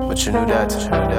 But you knew that.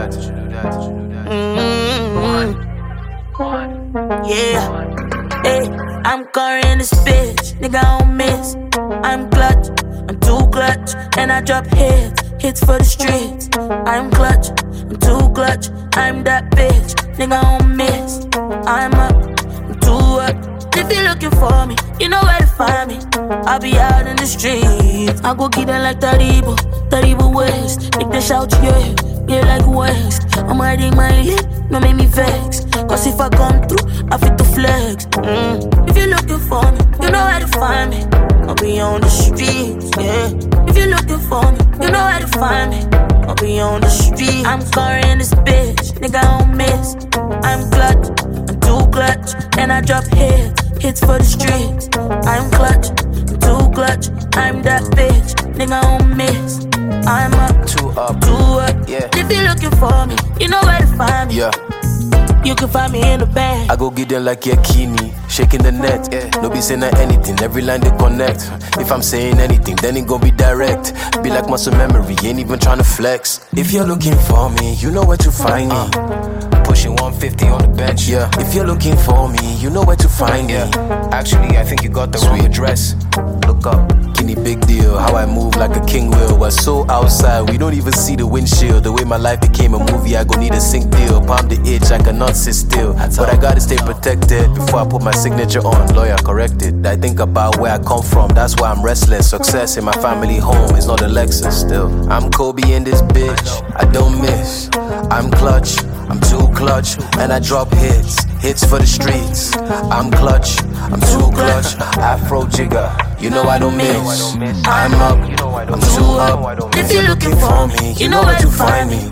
Yeah. Hey, I'm carrying this bitch, nigga, I don't miss. I'm clutch, I'm too clutch, and I drop hits for the streets. I'm clutch, I'm too clutch, I'm that bitch, nigga, I don't miss. I'm up, I'm too up. If you're looking for me, you know where to find me. I'll be out in the streets. I go get it like Taribo West. Make the shout, yeah like West. I'm hiding my lip, no make me vex. Cause if I come through, I fit to flex. If you're looking for me, you know where to find me. I'll be on the streets, yeah. If you're looking for me, you know where to find me. I'll be on the streets. I'm carrying this bitch, nigga, I don't miss. I'm clutch, I'm too clutch, and I drop hits for the streets. I'm clutch, I'm too clutch, I'm that bitch, nigga, I don't miss. I'm up, too up, yeah. If you're looking for me, you know where to find me. Yeah. You can find me in the bag. I go get them like Yakini, shaking the net. Yeah. No be saying anything, every line they connect. If I'm saying anything, then it gon' be direct. Be like muscle memory, ain't even tryna flex. If you're looking for me, you know where to find me. Pushing 150 on the bench. Yeah. If you're looking for me, you know where to find me. Actually, I think you got the wrong address. Look up. Any big deal, how I move like a king will. We're so outside, we don't even see the windshield. The way my life became a movie, I gon' need a sync deal. Palm the itch, I cannot sit still. But I gotta stay protected before I put my signature on. Lawyer corrected. I think about where I come from, that's why I'm restless. Success in my family home is not a Lexus still. I'm Kobe in this bitch, I don't miss. I'm clutch, I'm too clutch, and I drop hits for the streets. I'm clutch, I'm too clutch, Afro jigger, you know I don't miss. I'm up, I'm too up. If you're looking for me, you know where to find me.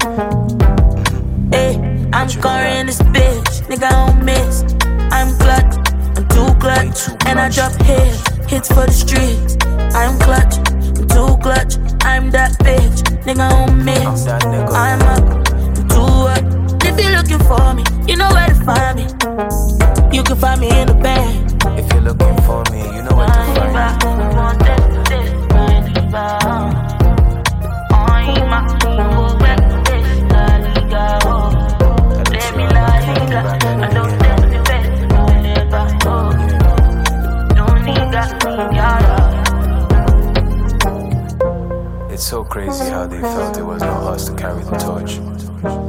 Hey, I'm carrying this bitch, nigga, I don't miss. I'm clutch, I'm too clutch, and I drop hits for the streets. I'm clutch, I'm too clutch, I'm that bitch, nigga, I don't miss. I'm up, I'm too up. If you're looking for me, you know where to find me. You can find me in the bag. If you're looking for me, you know where to find me. It's so crazy how they felt it was not us to carry the torch.